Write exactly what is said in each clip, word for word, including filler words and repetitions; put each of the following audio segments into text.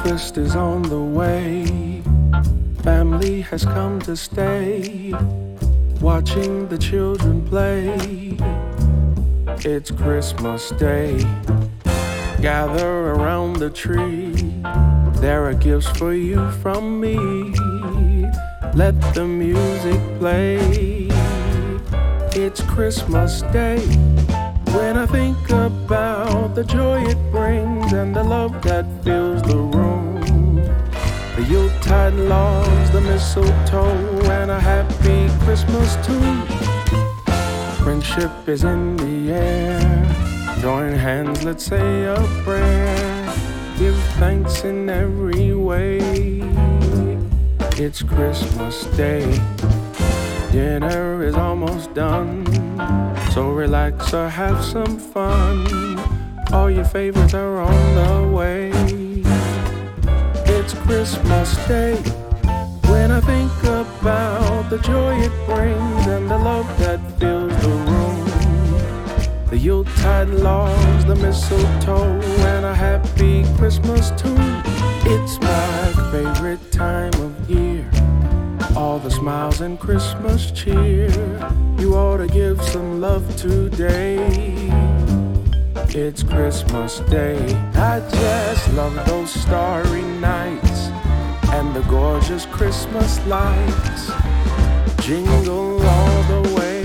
Breakfast is on the way. Family has come to stay. Watching the children play. It's Christmas Day. Gather around the tree. There are gifts for you from me. Let the music play. It's Christmas Day. When I think about the joy it brings and the love that fills the room, the Yuletide logs, the mistletoe, and a happy Christmas too. Friendship is in the air. Join hands, let's say a prayer. Give thanks in every way. It's Christmas Day. Dinner is almost done, so relax or have some fun. All your favorites are on the way. It's Christmas Day. When I think about the joy it brings and the love that fills the room, the Yuletide logs, the mistletoe, and a happy Christmas too. It's my favorite time of year. All the smiles and Christmas cheer. You ought to give some love today. It's Christmas Day. I just love those starry nights and the gorgeous Christmas lights. Jingle all the way.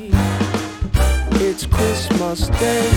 It's Christmas Day.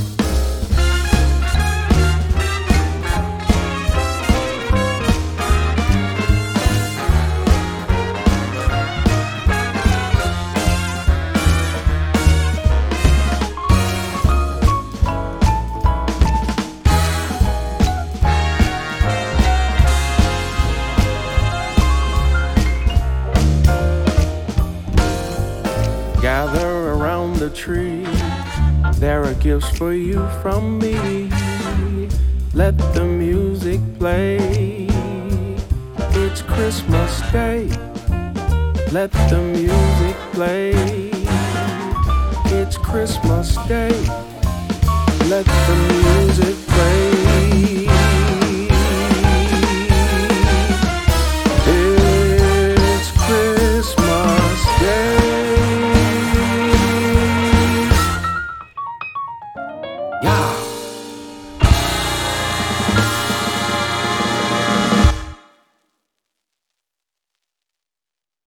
Gather around the tree. There are gifts for you from me. Let the music play. It's Christmas Day. Let the music play. It's Christmas Day. Let the music play.